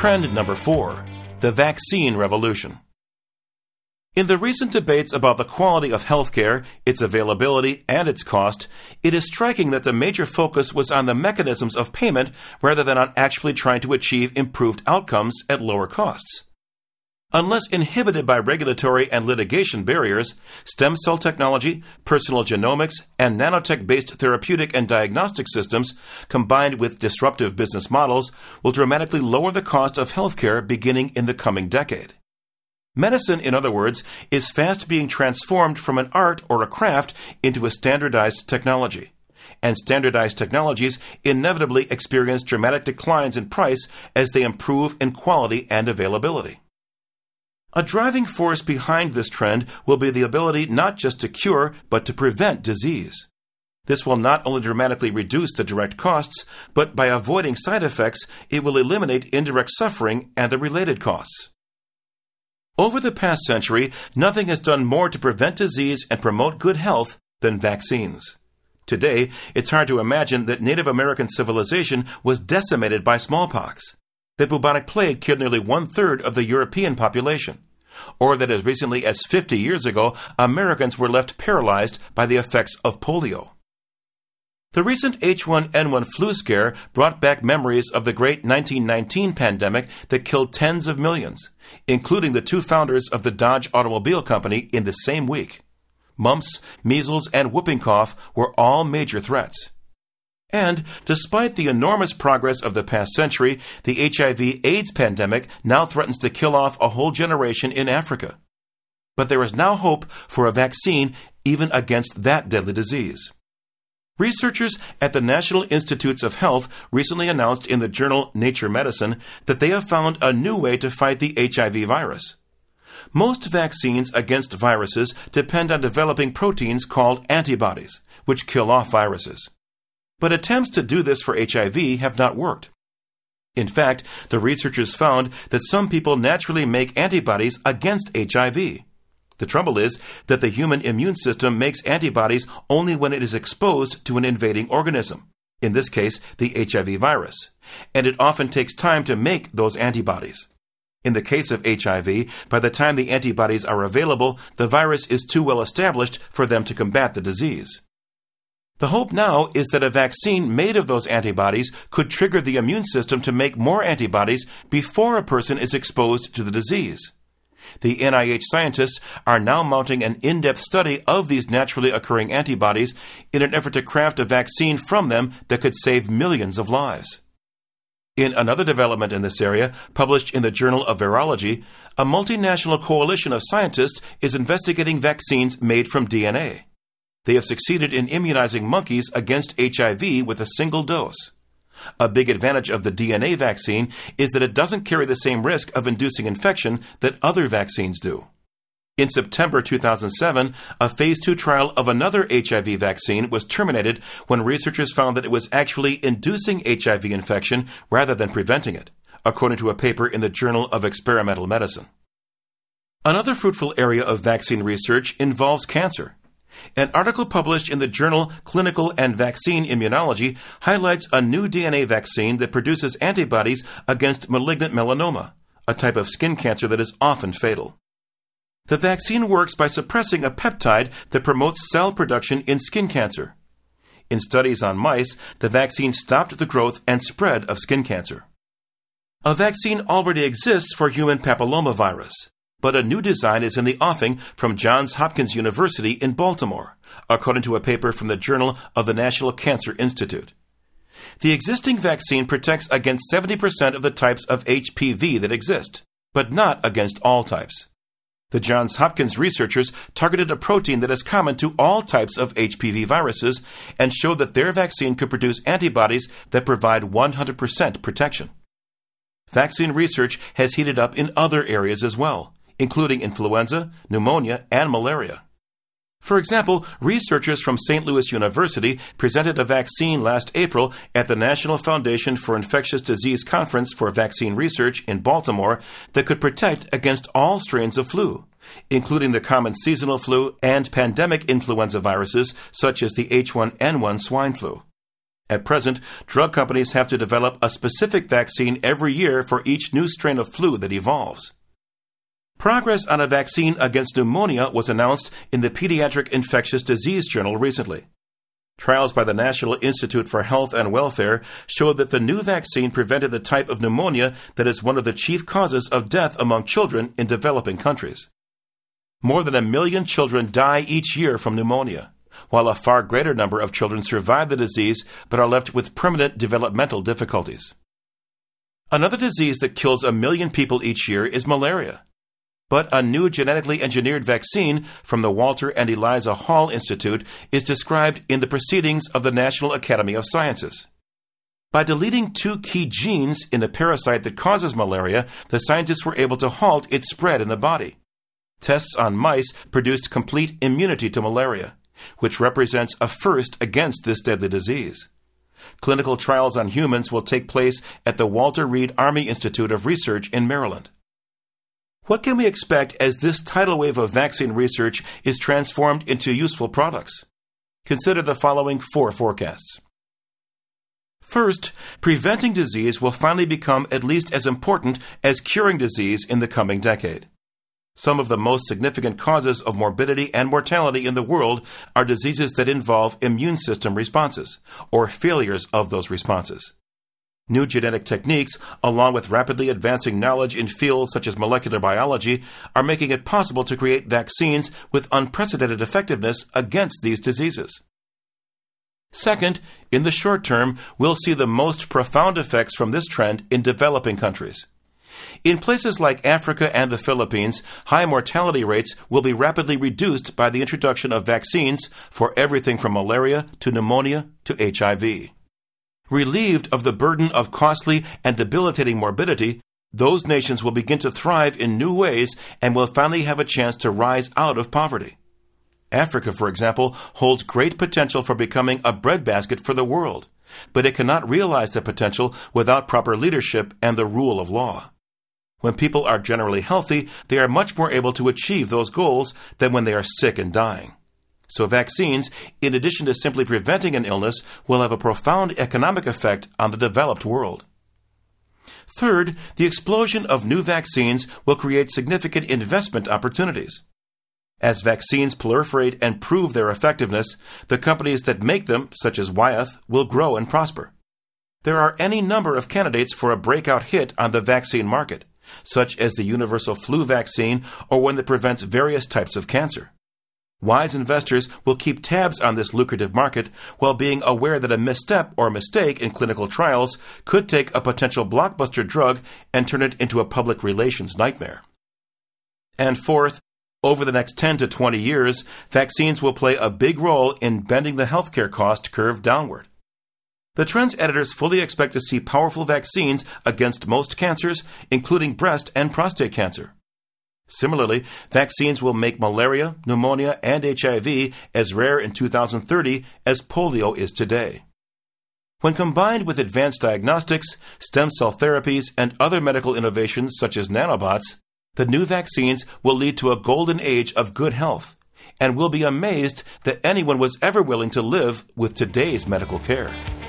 Trend number 4. The vaccine revolution. In the recent debates about the quality of healthcare, its availability, and its cost, it is striking that the major focus was on the mechanisms of payment rather than on actually trying to achieve improved outcomes at lower costs. Unless inhibited by regulatory and litigation barriers, stem cell technology, personal genomics, and nanotech-based therapeutic and diagnostic systems, combined with disruptive business models, will dramatically lower the cost of healthcare beginning in the coming decade. Medicine, in other words, is fast being transformed from an art or a craft into a standardized technology. And standardized technologies inevitably experience dramatic declines in price as they improve in quality and availability. A driving force behind this trend will be the ability not just to cure, but to prevent disease. This will not only dramatically reduce the direct costs, but by avoiding side effects, it will eliminate indirect suffering and the related costs. Over the past century, nothing has done more to prevent disease and promote good health than vaccines. Today, it's hard to imagine that Native American civilization was decimated by smallpox, that bubonic plague killed nearly 1/3 of the European population, or that as recently as 50 years ago, Americans were left paralyzed by the effects of polio. The recent H1N1 flu scare brought back memories of the great 1919 pandemic that killed tens of millions, including the 2 founders of the Dodge Automobile Company in the same week. Mumps, measles, and whooping cough were all major threats. And, despite the enormous progress of the past century, the HIV/AIDS pandemic now threatens to kill off a whole generation in Africa. But there is now hope for a vaccine even against that deadly disease. Researchers at the National Institutes of Health recently announced in the journal Nature Medicine that they have found a new way to fight the HIV virus. Most vaccines against viruses depend on developing proteins called antibodies, which kill off viruses. But attempts to do this for HIV have not worked. In fact, the researchers found that some people naturally make antibodies against HIV. The trouble is that the human immune system makes antibodies only when it is exposed to an invading organism, in this case, the HIV virus, and it often takes time to make those antibodies. In the case of HIV, by the time the antibodies are available, the virus is too well established for them to combat the disease. The hope now is that a vaccine made of those antibodies could trigger the immune system to make more antibodies before a person is exposed to the disease. The NIH scientists are now mounting an in-depth study of these naturally occurring antibodies in an effort to craft a vaccine from them that could save millions of lives. In another development in this area, published in the Journal of Virology, a multinational coalition of scientists is investigating vaccines made from DNA. They have succeeded in immunizing monkeys against HIV with a single dose. A big advantage of the DNA vaccine is that it doesn't carry the same risk of inducing infection that other vaccines do. In September 2007, a Phase 2 trial of another HIV vaccine was terminated when researchers found that it was actually inducing HIV infection rather than preventing it, according to a paper in the Journal of Experimental Medicine. Another fruitful area of vaccine research involves cancer. An article published in the journal Clinical and Vaccine Immunology highlights a new DNA vaccine that produces antibodies against malignant melanoma, a type of skin cancer that is often fatal. The vaccine works by suppressing a peptide that promotes cell production in skin cancer. In studies on mice, the vaccine stopped the growth and spread of skin cancer. A vaccine already exists for human papillomavirus, but a new design is in the offing from Johns Hopkins University in Baltimore, according to a paper from the Journal of the National Cancer Institute. The existing vaccine protects against 70% of the types of HPV that exist, but not against all types. The Johns Hopkins researchers targeted a protein that is common to all types of HPV viruses and showed that their vaccine could produce antibodies that provide 100% protection. Vaccine research has heated up in other areas as well, including influenza, pneumonia, and malaria. For example, researchers from St. Louis University presented a vaccine last April at the National Foundation for Infectious Disease Conference for Vaccine Research in Baltimore that could protect against all strains of flu, including the common seasonal flu and pandemic influenza viruses such as the H1N1 swine flu. At present, drug companies have to develop a specific vaccine every year for each new strain of flu that evolves. Progress on a vaccine against pneumonia was announced in the Pediatric Infectious Disease Journal recently. Trials by the National Institute for Health and Welfare showed that the new vaccine prevented the type of pneumonia that is one of the chief causes of death among children in developing countries. More than 1 million children die each year from pneumonia, while a far greater number of children survive the disease but are left with permanent developmental difficulties. Another disease that kills 1 million people each year is malaria. But a new genetically engineered vaccine from the Walter and Eliza Hall Institute is described in the Proceedings of the National Academy of Sciences. By deleting 2 key genes in a parasite that causes malaria, the scientists were able to halt its spread in the body. Tests on mice produced complete immunity to malaria, which represents a first against this deadly disease. Clinical trials on humans will take place at the Walter Reed Army Institute of Research in Maryland. What can we expect as this tidal wave of vaccine research is transformed into useful products? Consider the following 4 forecasts. First, preventing disease will finally become at least as important as curing disease in the coming decade. Some of the most significant causes of morbidity and mortality in the world are diseases that involve immune system responses, or failures of those responses. New genetic techniques, along with rapidly advancing knowledge in fields such as molecular biology, are making it possible to create vaccines with unprecedented effectiveness against these diseases. Second, in the short term, we'll see the most profound effects from this trend in developing countries. In places like Africa and the Philippines, high mortality rates will be rapidly reduced by the introduction of vaccines for everything from malaria to pneumonia to HIV. Relieved of the burden of costly and debilitating morbidity, those nations will begin to thrive in new ways and will finally have a chance to rise out of poverty. Africa, for example, holds great potential for becoming a breadbasket for the world, but it cannot realize that potential without proper leadership and the rule of law. When people are generally healthy, they are much more able to achieve those goals than when they are sick and dying. So vaccines, in addition to simply preventing an illness, will have a profound economic effect on the developed world. Third, the explosion of new vaccines will create significant investment opportunities. As vaccines proliferate and prove their effectiveness, the companies that make them, such as Wyeth, will grow and prosper. There are any number of candidates for a breakout hit on the vaccine market, such as the universal flu vaccine or one that prevents various types of cancer. Wise investors will keep tabs on this lucrative market while being aware that a misstep or mistake in clinical trials could take a potential blockbuster drug and turn it into a public relations nightmare. And fourth, over the next 10 to 20 years, vaccines will play a big role in bending the healthcare cost curve downward. The Trends editors fully expect to see powerful vaccines against most cancers, including breast and prostate cancer. Similarly, vaccines will make malaria, pneumonia, and HIV as rare in 2030 as polio is today. When combined with advanced diagnostics, stem cell therapies, and other medical innovations such as nanobots, the new vaccines will lead to a golden age of good health, and we'll be amazed that anyone was ever willing to live with today's medical care.